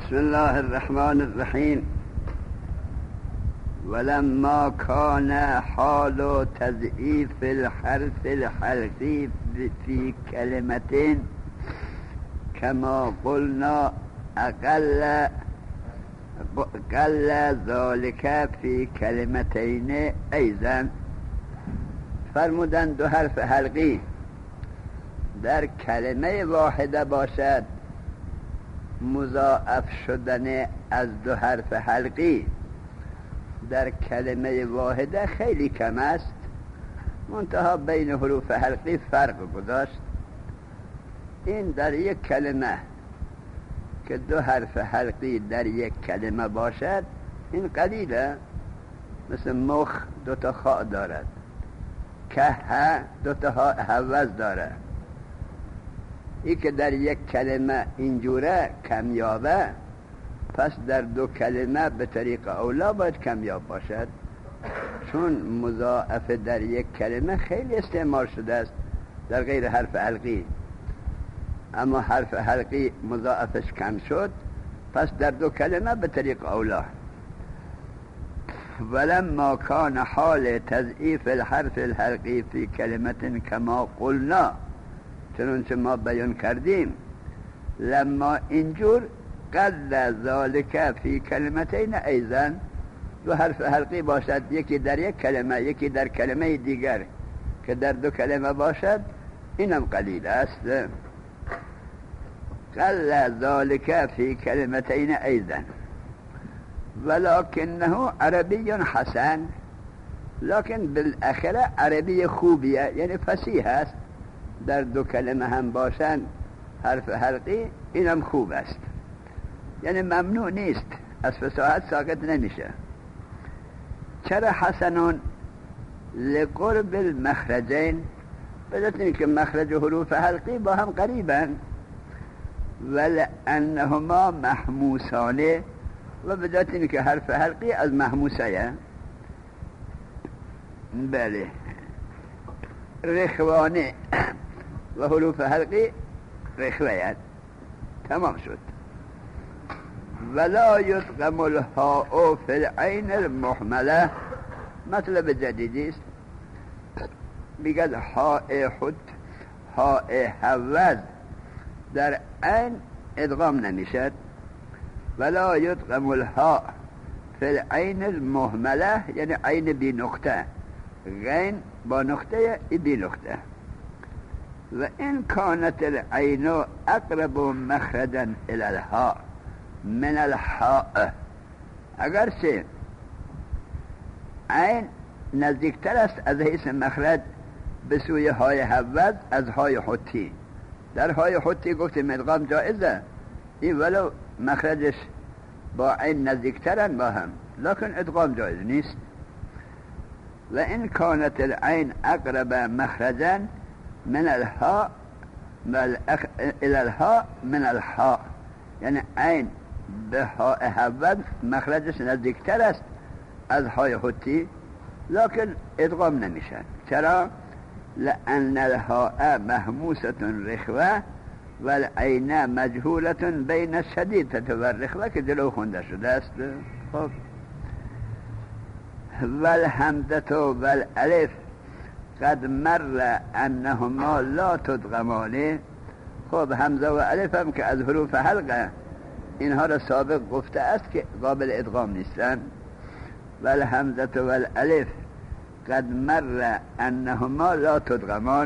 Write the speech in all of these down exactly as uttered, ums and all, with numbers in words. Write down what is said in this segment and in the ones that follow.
بسم الله الرحمن الرحيم. ولما كان حال تضعيف الحرف الحلقي في كلمتين كما قلنا أقل قل ذلك في كلمتين أيضا. فرمودن دو حرف حلقی در کلمه واحده باشد، مضاعف شدن از دو حرف حلقی در کلمه واحده خیلی کم است. منتها بین حروف حلقی فرق گذاشت. این در یک کلمه که دو حرف حلقی در یک کلمه باشد این قلیله. مثل مخ دو تا خاء دارد، که دو تا حوض داره. این که در یک کلمه اینجوره کمیابه، پس در دو کلمه به طریق اولا باید کمیاب باشد، چون مضاعف در یک کلمه خیلی استعمال شده است در غیر حرف حلقی. اما حرف حلقی مضاعفش کم شد، پس در دو کلمه به طریق اولا. ولما كان حال تضعیف الحرف الحلقی فی کلمت کما قلنا، چنانچه ما بیان کردیم، لما اینجور قل ذالک فی کلمتین ایضا، دو حرف حلقی باشد، یکی در یک کلمه یکی در کلمه دیگر، که در دو کلمه باشد اینم قلیل است. قل ذالک فی کلمتین ایضا ولکنه عربی حسن، لکن بالاخره عربی خوبیه، یعنی فصیح است. در دو کلمه هم باشن حرف حلقی اینم خوب است، یعنی ممنوع نیست، از فصاحت ساقط نمیشه. چرا حسنون؟ لقرب المخرجین، بدونید که مخرج حروف حلقی با هم قریبن، ولانهما محموسانه، و بدونید که حرف حلقی از محموسه. بله، رخوانه و حروف حلقی رخویت، تمام شد. ولا یدغم الهاء فی العین المهمله، مطلب جدیدی است. میگه هاء خود هاء حوض در عین ادغام نمیشد. ولا یدغم الهاء فی العین المهمله، یعنی عین بی نقطه، غین با نقطه بی نقطه. و این کانت العین اقرب مخرجا الى الهاء من الهاء، اگرچه عین نزدیکتر است از حیث مخرج به سوی های حوض از های حتی. در های حتی گفتیم ادغام جائزه، این ولو مخرجش با عین نزدیکترن با هم، لکن ادغام جائز نیست. و این کانت العین اقرب مخرجا من الهاء الى الهاء من الهاء، یعنی عین به های حوض مخرجش نزدیکتر است از های حتی، لکن ادغام نمیشه. چرا؟ لأن الهاء محموسة رخوة والعین مجهولة بین الشدیدة والرخوة، که جلو خونده شده است. خب والحمزة والالف قد مر انهما لا تدغمان. خب حمزه و الف هم که از حروف حلقه، اینها را سابق گفته است که قابل ادغام نیستن. والحمزه والالف قد مر انهما لا تدغمان.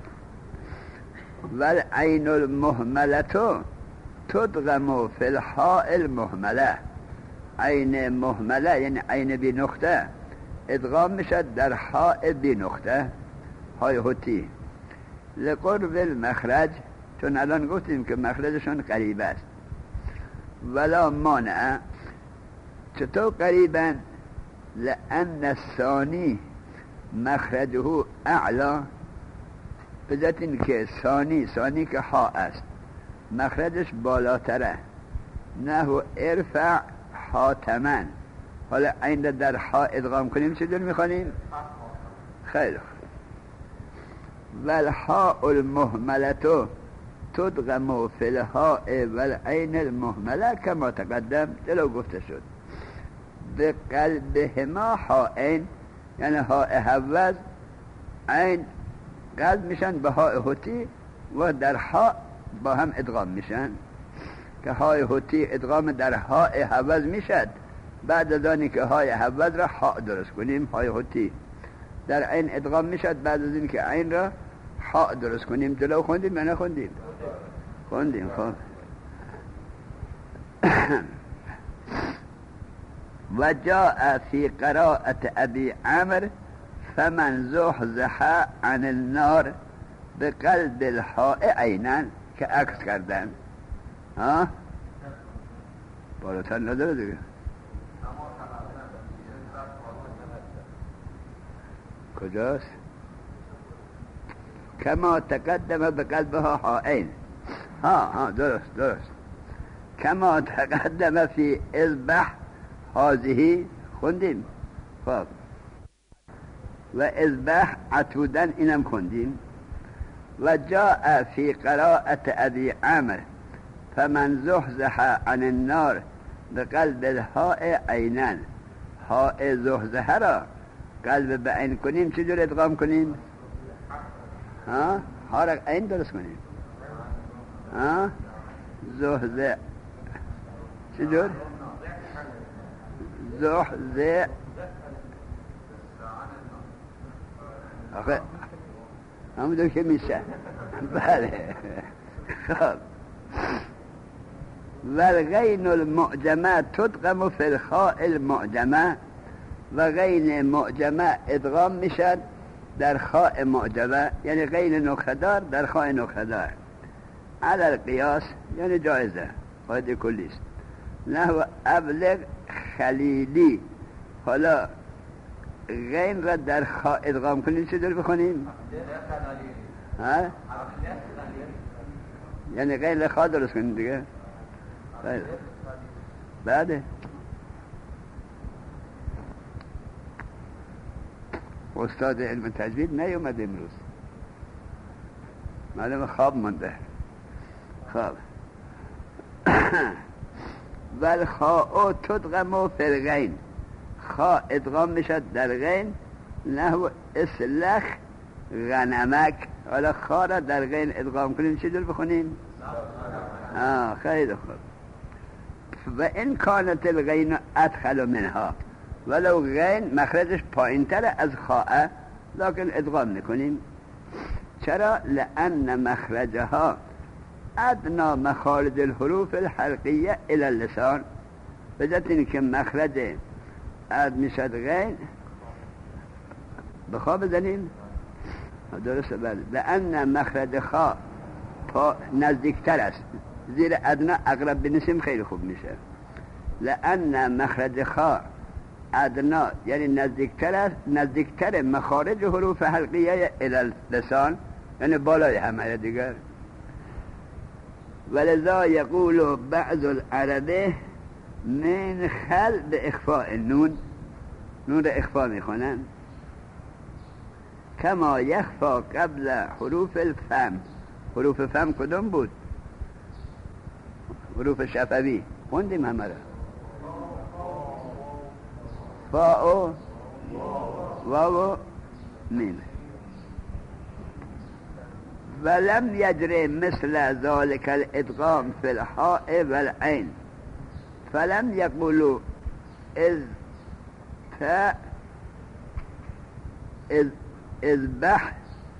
والعین المهمله تدغم فی الحاء المهمله، عین مهمله یعنی عین بی نقطه ادغام میشد در حاء بی نقطه، های حتی، لقرب المخرج، چون الان گفتیم که مخرجشون قریب است. ولا مانع، چطور قریبن؟ لأن الثانی مخرجه اعلا، بذات این که ثانی ثانی که ها است مخرجش بالاتره. نحو ارفع حاتمن، حالا عین در ها ادغام کنیم چجور میخوانیم؟ خیلی خوب. والحاء المهمله تدغم فی الهاء والعین المهمله کما تقدم جلو گفته شد. به قلبهما هاءین یعنی هاء حوض عین قلب میشن به هاء حتی و در هاء با هم ادغام میشن که هاء حتی ادغام در هاء حوض میشد. بعد از آنی که هاء حوض را هاء درست کنیم هاء حتی در عین ادغام میشد. بعد از این که عین را هاء درست کنیم. جلو خوندیم یا نخوندیم؟ خوندیم. خب و جاء فی قراءت ابی عمرو فمن زحزح عن النار بقلب الهاء عینا که عکس کردن. ها بالاتر نداره دیگه. کجاست؟ کما تقدم بقلبها هاءین. ها ها درست درست. کما تقدم فی اذبح هذه خوندیم. خب و اذبح عتودن اینم خوندیم. و جاء فی قراءت ابی عمرو فمن زحزح عن النار بقلب الهاء عینا. هاء زحزح را قلب به عین کنیم چجور ادغام کنیم؟ ها ها را عین درست کنیم. ها زحزح چجور؟ زحزح آخه همون که میشه. بله. خب والغین المعجمه تدغم فی الخاء المعجمه و غین معجمه ادغام میشد در خاء معجمه یعنی غین نکته‌دار در خاء نکته‌دار. علی القیاس یعنی جایزه قاعده کلی است. نحو ابلغ خلیلی. حالا غین را در خاء ادغام کنیم چه دور بخونیم؟ ها؟ یعنی غین را خاء درست کنیم دیگه. خیلی بعده استاد علم تجوید نیومد امروز، معلوم خواب مونده. خب والخاء تدغم فی الغین. خاء ادغام میشد در غین. نحو اسلخ غنمک. حالا خاء را در غین ادغام کنیم چی دور بخونیم؟ آه خیلی خوب. و این کانت الغین ادخل منها. ولو غین مخرجش پایین تر از خاء لکن ادغام میکنیم. چرا؟ لأن مخرجها ادنا مخارج الحروف الحلقیه الى اللسان. بجد این که مخرج اد میشد غین بخوا بزنیم درسته. بله لأن مخرج خا پا نزدیکتر است. زیر ادنا اقرب بنسیم خیلی خوب میشه. لأن مخرج خا ادنا یعنی نزدیکتر است، نزدیکتر مخارج حروف حلقیه الى اللسان یعنی بالای همه دیگر. ولذا یقول بعض العربه من خل به اخفاء النون. نون را اخفا میخونن. کما یخفا قبل حروف الفم. حروف فم کدوم بود؟ حروف شفوی خوندیم همه را. فا و واو میم. ولم يجري مثل ذلك الادغام في الحاء والعين فلم يقولوا اذ تا اذ اذبح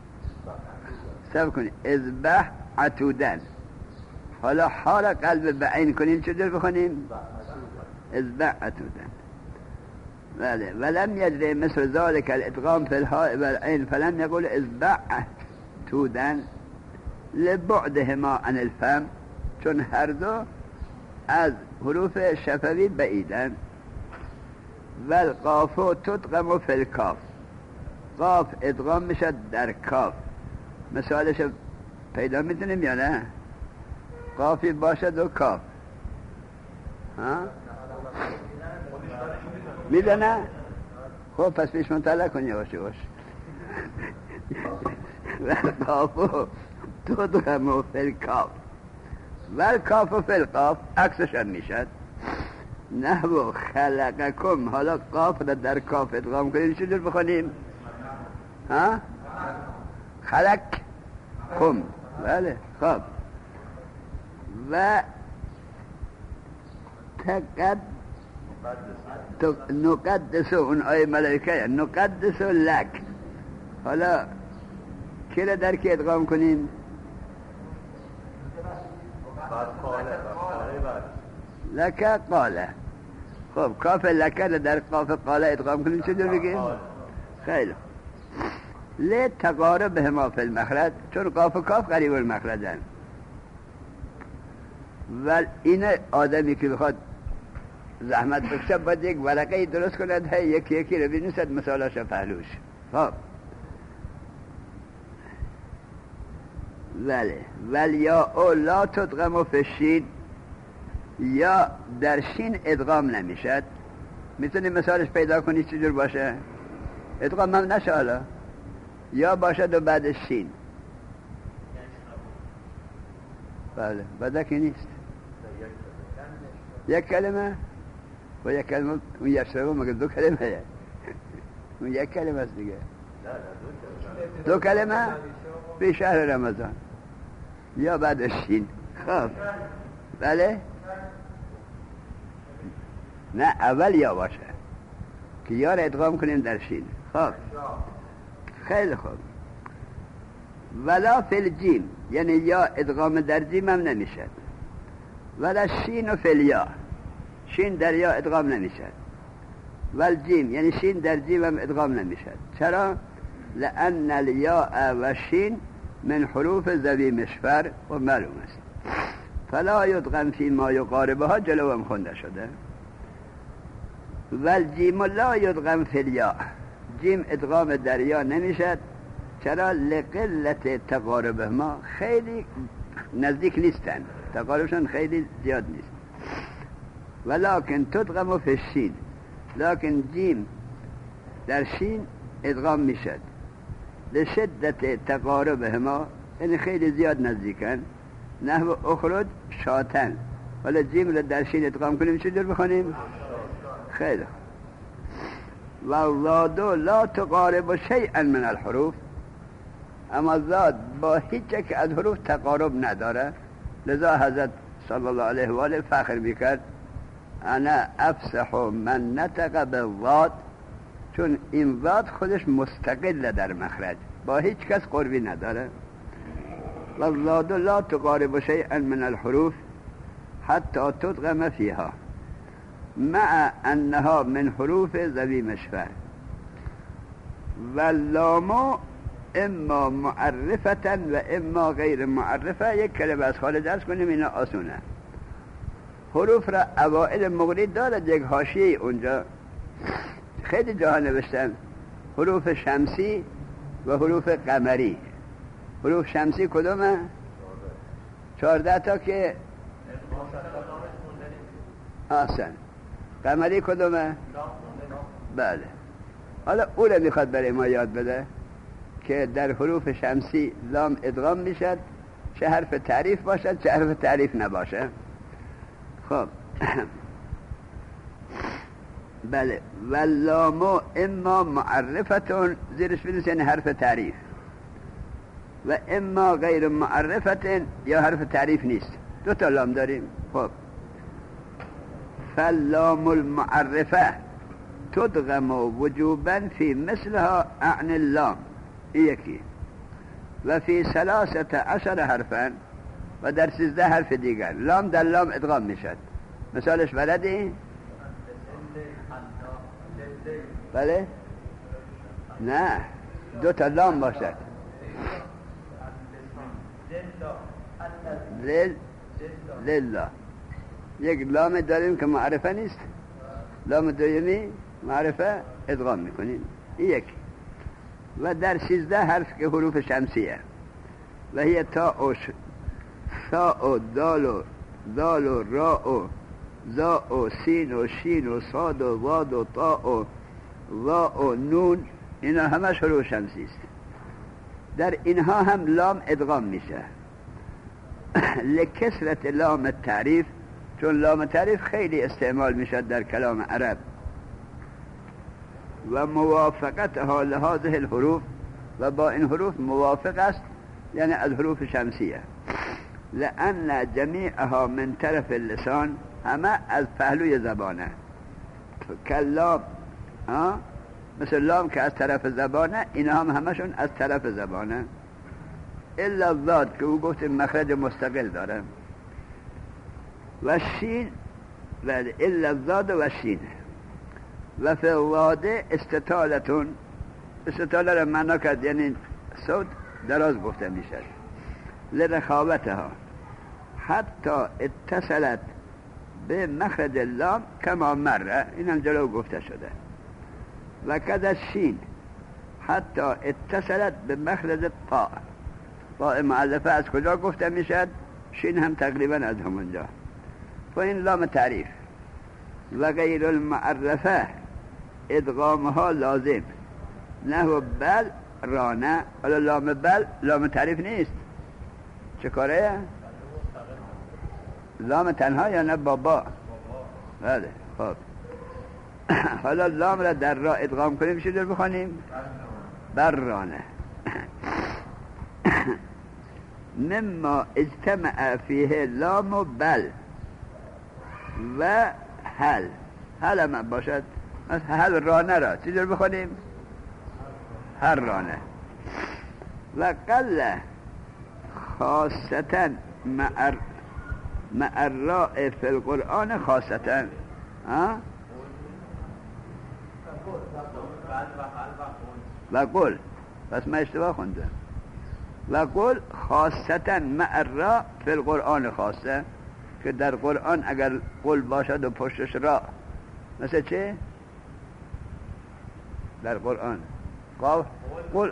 سب کنید اذبح عتودن. حالا حالا قلب به عین کنیم چه در بخونیم؟ اذبح عتودن. بله ولم يجري مثل ذلك الادغام في الحاء والعين فلم يقول اذبح عتودن لبعدهما عن الفم. چون هر دو از حروف شفوی بعیدن. والقاف تدغم في الكاف. قاف ادغام میشد در کاف. مثالش پیدا میتونیم یا نه؟ قافی باشد و کاف ها میدونه؟ خب پس پیش مطالعه کنی باشه باشه. والقاف تدغم فی الکاف ول کاف فی القاف عکسش هم میشد. نحو خلقکم، حالا قاف را در کاف ادغام کنیم چجور بخونیم؟ ها؟ خلق کم. بله خب. و تقد نقدس، اون آیه ملائکه نقدس لک. حالا کی را در که ادغام کنیم؟ لک قاله. خب کاف لک را در قاف قاله ادغام کنیم چجور بگیم؟ خیلی لی تقارب هما فی المخرج، چون قاف و کاف قریب المخرجن. و این آدمی که بخواد زحمت بکشه باید یک ورقه درست کند، هی یکی یکی رو بنویسد مثالاش پهلوش. خب ولی ولی یا او لا تدغم فی الشین، یا در شین ادغام نمیشد. میتونی مثالش پیدا کنی چجور باشه؟ ادغام هم نشه حالا، یا باشد و بعد شین. بله بدکی نیست. یک کلمه و یک کلمه، اون یک شبه مگر دو کلمه، اون یک کلمه است دیگه. دو کلمه به شهر رمضان یا بعد شین. خب بله نه اول یا باشه که یا را ادغام کنیم در شین. خب خیلی خوب. ولا فی الجیم، یعنی یا ادغام در جیم هم نمیشد. ولا شین و فی الیا، شین در یا ادغام نمیشد. ول جیم، یعنی شین در جیم هم ادغام نمیشد. چرا؟ لأن الیا و شین من حروف ذوی مشفر و معلوم است. فلا یدغم فی ما یقاربها، جلو هم خونده شده. ول جیم لا یدغم فی الیا، جیم ادغام در یا نمیشد. چرا؟ لقلت تقاربهما، خیلی نزدیک نیستن، تقاربشان خیلی زیاد نیست. ولکن تدغم فی الشین، لکن جیم در شین ادغام میشد. لشدت تقاربهما، یعنی خیلی زیاد نزدیکن. نحو اخرج شاتن، حالا جیم را در شین ادغام کنیم چجور بخونیم؟ خیلی. و زادو لا تقارب شیئا من الحروف، اما زاد با هیچ یک از حروف تقارب نداره. لذا حضرت صلی الله علیه و آله فخر میکرد انا افصح من نطق بالضاد، چون این ضاد خودش مستقل در مخرج، با هیچ کس قربی نداره. و زاد لا تقارب شیئا من الحروف حتی تدغم فیها مع انها من حروف ذوی مشفر. و لامو اما معرفتا و اما غیر معرفه. یک کلمه از خارج درس کنیم، اینا آسونه. حروف را اوائل مغری دارد، یک حاشیه اونجا خیلی جاها نوشتن حروف شمسی و حروف قمری. حروف شمسی کدومه؟ چهارده تا که آسان. قمری کدومه؟ بله. حالا او را میخواد برای ما یاد بده که در حروف شمسی لام ادغام میشد، چه حرف تعریف باشد چه حرف تعریف نباشه. خب بله. واللامو اما معرفتون، زیرش بنویس یعنی حرف تعریف، و اما غیر معرفتن، یا حرف تعریف نیست. دو تا لام داریم. خب فاللام المعرفه تدغم وجوبا فی مثلها اعن اللام، یکی. و فی ثلاثه عشر حرفا، و در سیزده حرف دیگر لام در لام ادغام میشد. مثالش بلدی؟ بله؟ نه، دو تا لام باشد. لل لله، یک لام داریم که معرفه نیست، لام دویمی معرفه ادغام میکنیم، یک. و در سیزده حرف که حروف شمسیه، و هی تا و ش... ثا و دال و دال و را و زا و سین و شین و صاد و واد و طا و وا و نون، اینا همش حروف شمسی است. در اینها هم لام ادغام میشه لکسرت لام تعریف، چون لام تعریف خیلی استعمال میشه در کلام عرب و موافقتها لهذه الحروف، و با این حروف موافق است، یعنی از حروف شمسیه. لأن جمیعها من طرف اللسان، همه از پهلوی زبانه. کلام مثل لام که از طرف زبانه، این هم همشون از طرف زبانه. الا الضاد که او گفت مخرج مستقل داره، و شین و الا الضاد و شین. و فی الضاد استطالتون، استطاله را معنا کرد یعنی صوت دراز گفته میشه. لرخاوتها حتی اتصلت به مخرج اللام کما مره، این هم جلو گفته شده. و کذا شین حتی اتصلت به مخرج الطاء، طاء معلفه از کجا گفته میشد؟ شین هم تقریبا از همونجا. و این لام تعریف. و غیر المعرفه ادغامها لازم، نحو بل رانه. حالا لام بل لام تعریف نیست، چه کاره؟ لام تنها یا نه بابا؟ بله. خب حالا لام را در را ادغام کنیم چی در بخوانیم؟ برانه. مما اجتمع فیه لام و بل و هل. هل هم باشد هل رانه را چی در بخوانیم؟ هر رانه. و قل خاصتا مع مع الراء فی القرآن خاصتا. ها؟ و قل، پس من اشتباه خوندم. و قل خاصتا مع الراء فی القرآن خاصه، که در قرآن اگر قل باشد و پشتش را، مثل چه؟ در قرآن قل قل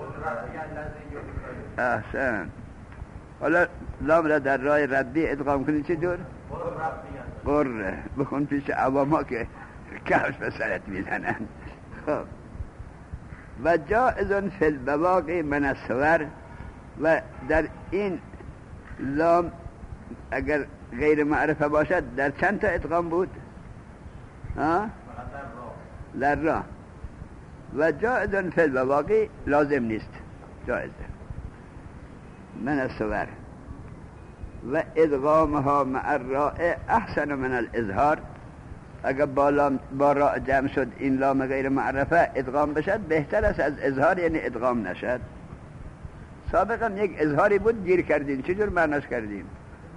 احسن. حالا لام را در رای ربی ادغام کنی چه دور؟ قره. بخون پیش عواما که کفش به سرت میزنن. خب و جائزن فی البواقی من الصور، و در این لام اگر غیر معرفه باشد در چند تا ادغام بود؟ ها؟ در را. و جائزن فی البواقی لازم نیست، جائزه من الصور. و ادغامها مع الراء احسن من الاظهار، اگر با لام با راء جمع شد این لام غیر معرفه ادغام بشد بهتر است از اظهار، یعنی ادغام نشد. سابقا یک اظهاری بود گیر کردیم، چجور معناش کردیم؟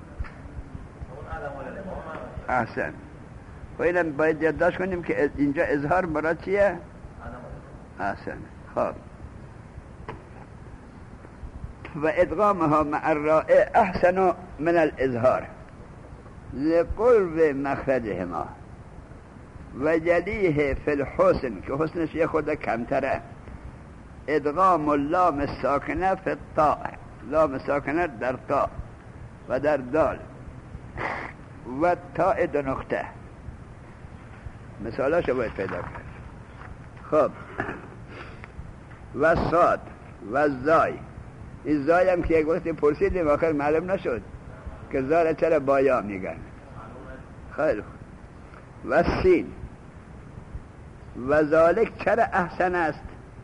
احسن. و اینم باید یادداشت کنیم که اینجا اظهار مراد چیه؟ احسن. خب و ادغامها مع الراء احسن من الاظهار لقرب مخرجهما و جلیه فی الحسن، که حسنش یه خود کمتره. ادغام اللام ساکنه فی الطاء، لام ساکنه در طاء و در دال و تاء دو نقطه. مثالاشو باید پیدا کرد. خب و صاد و زای. این زای هم که یک وقتی پرسیدیم آخر معلوم نشد که زای چرا بایا میگن. خیلی خوب. و سین و ذالک چرا احسن است؟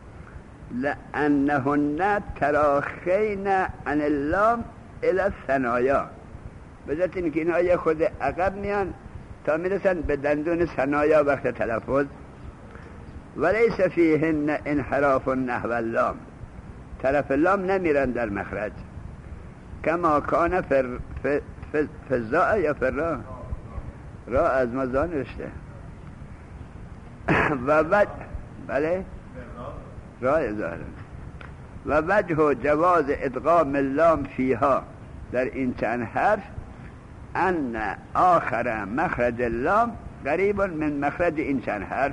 لأنهن تراخین عن اللام الى الثنایا، بذات این که اینها یه خود عقب میان تا میرسن به دندون ثنایا وقت تلفظ. ولیس فیهن انحراف نحو اللام، طرف لام نمیرن در مخرج. کما کان فر ف ف فزاء یا فرا را از مزان رشته و وجه بله رای ظاهر و وجه جواز ادغام اللام فیها در این چند حرف ان آخر مخرج اللام قریب من مخرج این چند حرف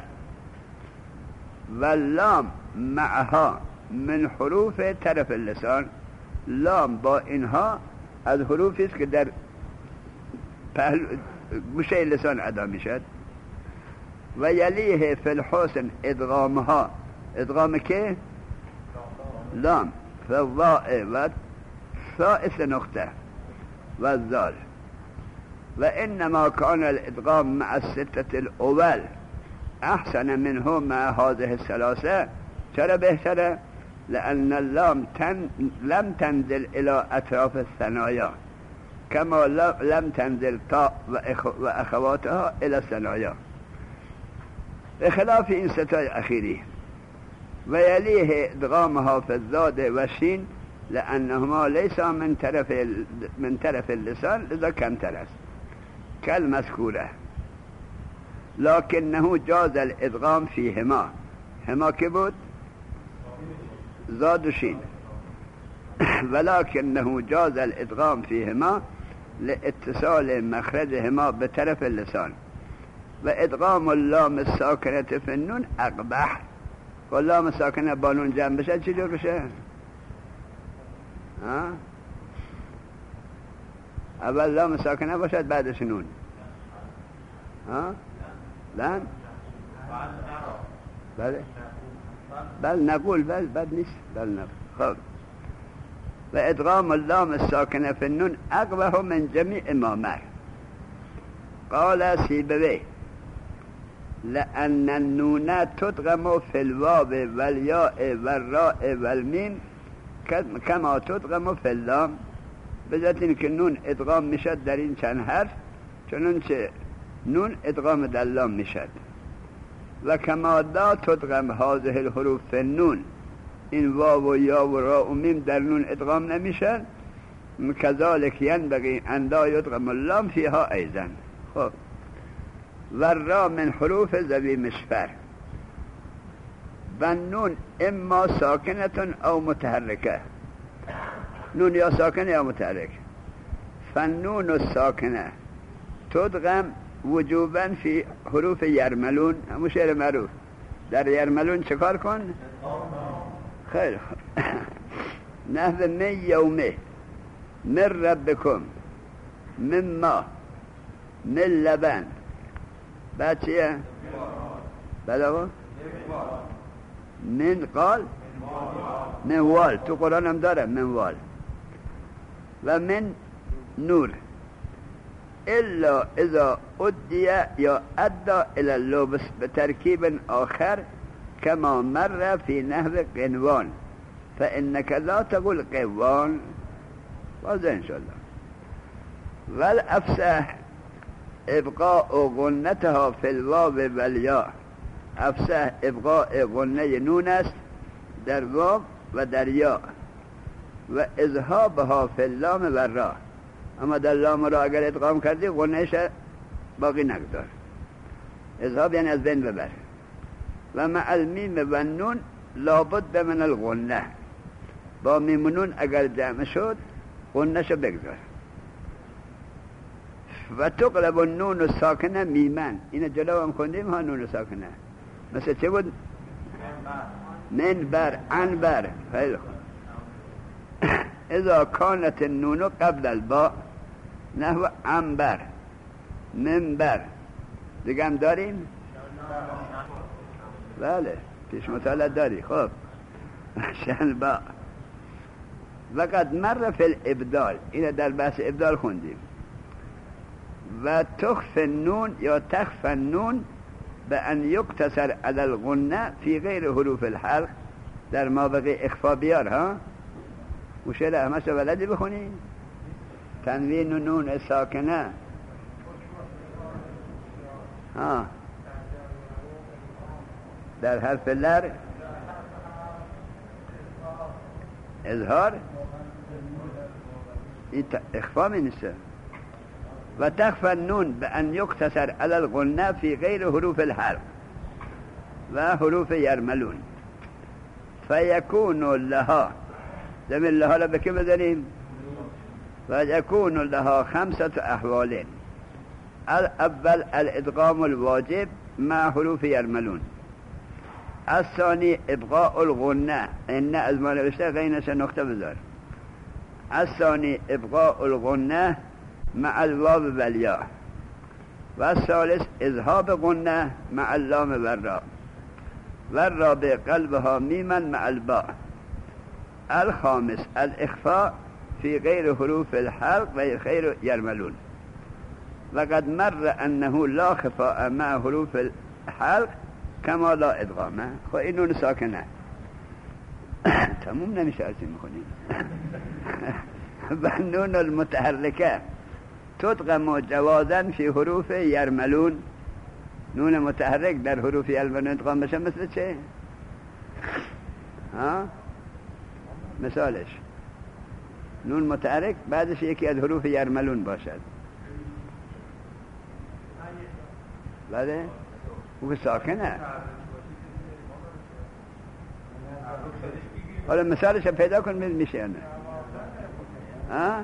و لام معها من حروف طرف اللسان. لام با اینها از حروفی است که در پهلو گوشه لسان ادا میشد. و یلیه فی الحسن ادغامها، ادغام که؟ لام فالضاء و ثائث نقطة والذال. وإنما كان الإدغام مع الستة الأول أحسن منه مع هذه الثلاثة. چرا بهتره؟ لأن اللام تن لم تنزل إلى أطراف الثنايا كما لم تنزل تاء وأخواتها إلى الثنايا بخلاف این ستای اخیری. ويليه ادغامها في الضاد والشين لأنهما ليس من طرف من طرف اللسان لذا كمتر است كالمذكورة، لكنه جاز الادغام فيهما. هما که بود؟ ضاد و شين. ولكنه جاز الادغام فيهما لاتصال مخرجهما بطرف اللسان. وادغام اللام الساکنة في النون اقبح. واللام الساکنة با نون جمع بشه چجور بشه؟ ها؟ اول لام ساکنه باشد بعدش نون. ها؟ لام؟ بله بل نقول بل بل نیست بل نقول. خب و ادغام اللام الساکنه في النون اقبح من جميع ما مر. قال سيبويه لأن النون تدغم في الواو والياء والراء والميم كما تدغم في اللام. بذات این که نون ادغام میشد در این چند حرف چنانچه نون ادغام در لام میشد. و کما لا تدغم هذه الحروف في النون، این واو و یا و را و میم در نون ادغام نمیشد. كذلك ينبغي ان لا يدغم اللام فيها ايضا. خب والراء من حروف ذوي مشفر والنون اما ساکنة او متحركة. نون یا ساکنه یا متحرک. فالنون الساکنه تدغم وجوبا في حروف يرملون. همون شعر معروف در يرملون چکار کن؟ خیلی خوب. نحو من یومه من ربکم من ما من لبن. بعد چیه؟ بعد آقا من قال من وال. تو قرآن هم داره من وال. و من نور الا اذا ادی یا ادى الى اللبس بترکیب آخر كما مر في نحو قنوان فانك لا تقول قوان. واضح ان شاء الله. والافصح ابقاء غنتها في الواو والياء. افصح ابقاء غنه نون است در واو و در یا و اذهابها فی اللام و را. اما در لام را اگر ادغام کردی غنهش باقی نگذار. اذهاب یعنی از بین ببر. و مع المیم و نون لابد من الغنه. با میم و نون اگر جمع شد غنهش بگذار. و تقلب النون الساکنه میمن. این جلو هم خوندیم ها. نون ساکنه مثل چه بود؟ من بر عن بر. خیلی خوب. اذا كانت النون قبل الباء نحو عنبر منبر. دیگه هم داریم؟ بله پیش مطالعه داری. خب شن با وقد مر فی الابدال. اینه در بحث ابدال خوندیم. و تخف النون یا تخف النون بأن يقتصر على الغنة في غير حروف الحلق. در ما بقی اخفا بیار ها. وشعر احمد شو بلدی بخونی؟ تنوین و نون ساکنه ها در حرف لر اظهار این اخفا می نیسته. و تخفى النون بأن يقتصر على الغنة في غير حروف الحلق و حروف يرملون فيكون لها. زمین لها را بکی بزنیم. و يكون لها خمسة احوال. الاول الادغام الواجب مع حروف يرملون. الثاني ابقاء الغنة. ان از ما نوشته غینش نقطه بذار. الثاني ابقاء الغنة مع الواو والياء. و الثالث اذهاب غنة مع اللام والراء. والرابع قلبها ميما مع الباء. الخامس الاخفاء في غیر حروف الحلق و غیر یرملون. وقد مر انه لا خفاء مع حروف الحلق کما لا ادغامه. خب این نون ساکنه تموم نمیشه از این میخونیم. و نون المتحرکه تدغم جوازا فی حروف یرملون. نون متحرک در حروف یرملون ادغام بشه مثل چه؟ ها؟ مثالش نون متحرک بعدش یکی از حروف یرملون باشد. بله؟ او که ساکنه. حالا مثالش پیدا کن میشه یا نه؟ ها؟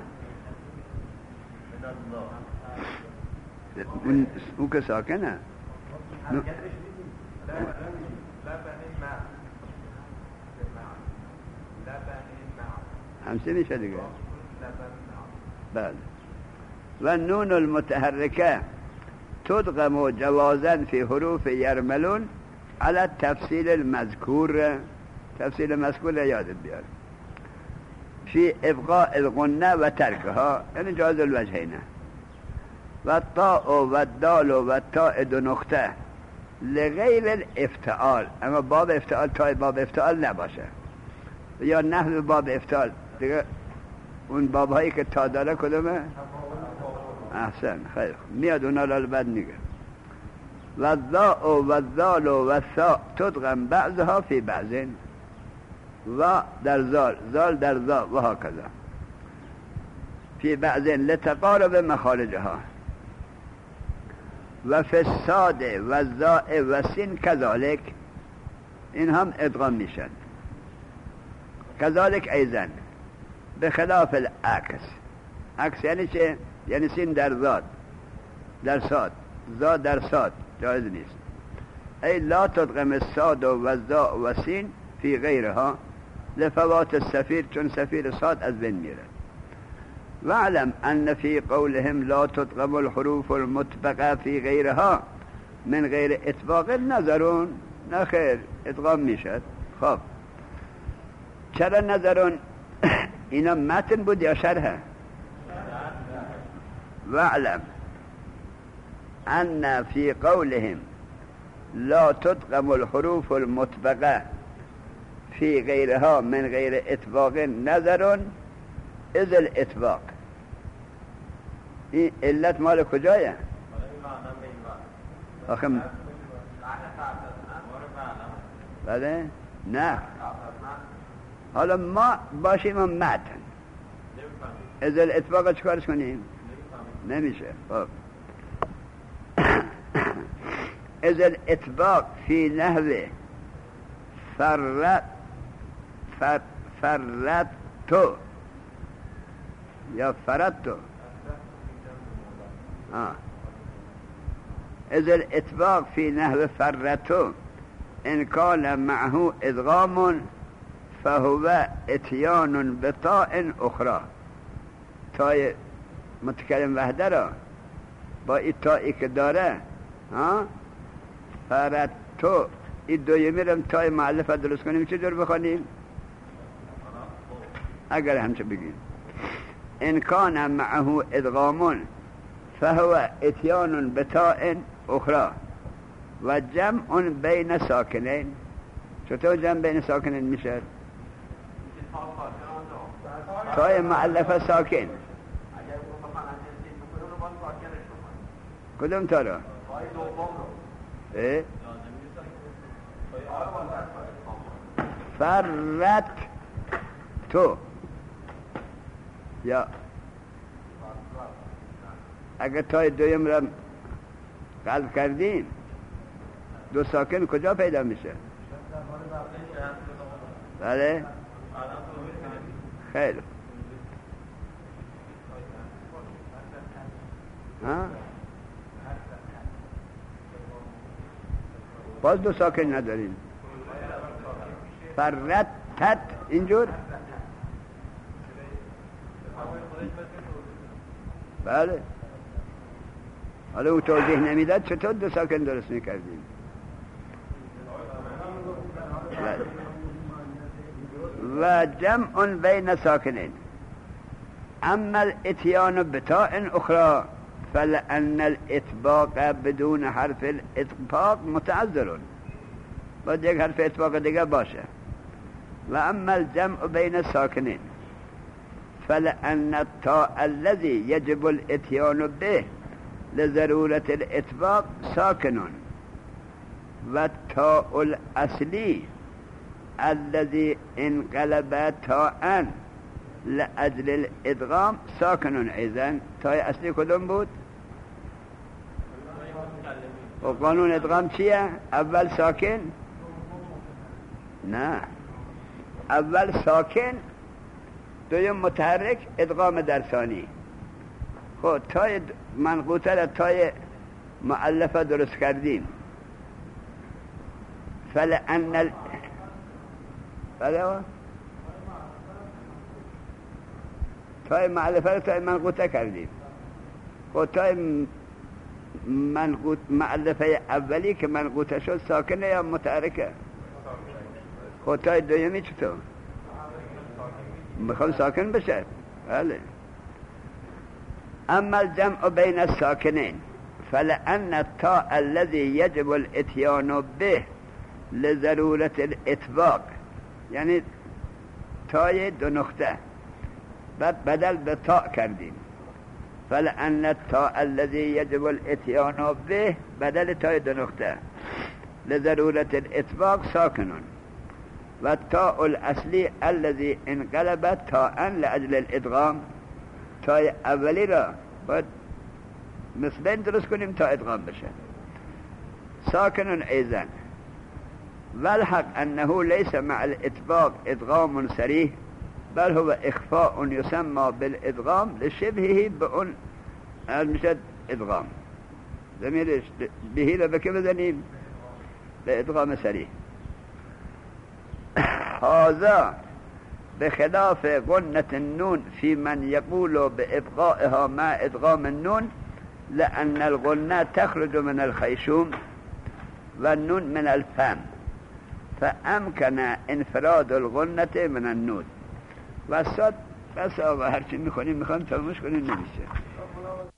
او که ساکنه. همسه میشه دیگه. بله. و نون المتحرکه تدغم جوازا فی حروف یرملون على تفصیل المذکور. تفصیل مذکور یادت بیار. فی ابقاء الغنه و ترکها، یعنی جواز الوجهینه. و طاء و دال و تاء دو نقطه لغیر الافتعال، اما باب افتعال تای باب افتعال نباشه، یا نحو باب افتعال دیگه. اون باب هایی که تا داره کدومه؟ احسن، خیلی میاد اونا رو بعد میگه. و ذا و ذال و ثا تدغم بعضها فی بعضین. و در زال، زال در ذا و هکذا فی بعضین لتقارب مخارجها. و فساد و زاء و سین کذالک، این هم ادغام میشن. کذالک ایزن به خلاف العکس. عکس یعنی چه؟ یعنی سین در زاد در ساد، زاد در ساد جایز نیست. ای لا تدغم الساد و زاء و سین فی غیرها لفوات السفیر، چون سفیر ساد از بین میره. واعلم ان فی قولهم لا تدغم الحروف المطبقه فی غیرها من غیر اطباق نظرون. نخیر، ادغام میشد. خب چرا نظرون؟ اینا متن بود یا شرحه؟ واعلم ان فی قولهم لا تدغم الحروف المطبقه فی غیرها من غیر اطباق نظرون از الاطباق. این علت مال کجایه؟ آخه بله؟ نه، حالا ما باشیم هم متن از الاطباق چکارش کنیم؟ نمیشه. خب از الاطباق فی نحو فرت فر فرت تو یا فرت تو از الاطباق فی نحو فرتو ان کان معه ادغام فهو اتیان بطاء اخرى. تای متکلم وحده را با این تایی که داره فرتو، این دویمی رو تای معلفه درست کنیم چه جور بخونیم؟ اگر همچه بگیم ان کان معه ادغام فهو اتیان بطاء اخرى و جمع بین ساکنین. چطور جمع بین ساکنین میشه؟ تای معلفه ساکن. کدوم تا رو؟ فرت تو، یا اگر تای دویم را قلب کردیم دو ساکن کجا پیدا میشه؟ بله؟ خیلی ها؟ باز دو ساکن نداریم. فرت تت اینجور. بله. حالا او توضیح نمیداد چطور دو ساکن درست میکردیم؟ بله. و جمع بین ساکنین. اما الاتیان بتاء اخرى فلأن الاطباق بدون حرف الاطباق متعذر، باید یک حرف اطباق دیگه باشه. و اما الجمع بین ساکنین فلأن التاء الذي يجب الاتيان به لضرورة الاطباق ساكن، والتاء الأصلي الذي انقلب تاء لأجل الادغام ساكن. اذن تاء اصلی کدوم بود؟ و قانون ادغام چیه؟ اول ساکن؟ نه، اول ساکن دویم متحرک ادغام در ثانی. خب تای منقوطه را تای مؤلفه درست کردیم. فلأن ال... بله تای مؤلفه را تای منقوطه کردیم. خب تای منقوط مؤلفه اولی که منقوطه شد ساکنه یا متحرکه؟ خب تای دویمی چطور؟ میخوام ساکن بشه. بله. اما الجمع بین الساکنین فلأن التاء الذي يجب الاتيان به لضرورة الاطباق، یعنی تای دو نقطه بعد بدل به تاء کردیم. فلأن التاء الذي يجب الاتيان به بدل تای دو نقطه لضرورة الاطباق ساکن، و التاء الاصلی الذي انقلب تاء لأجل الادغام. تای اولی را باید مثل این درست کنیم تا ادغام بشه. ساکن ایضا. والحق انه ليس مع الاطباق ادغام صریح بل هو اخفاء يسمى بالادغام لشبهه بأن المشد ادغام. ضمیر بهی را بکه بزنیم؟ به ادغام صریح. هذا بخلاف غنة النون في من يقول بإبقائها مع إدغام النون، لأن الغنة تخرج من الخيشوم والنون من الفم، فأمكن انفراد الغنة من النون. و صد بس آقا هرچی میخونیم میخوام تموش کنیم نمیشه.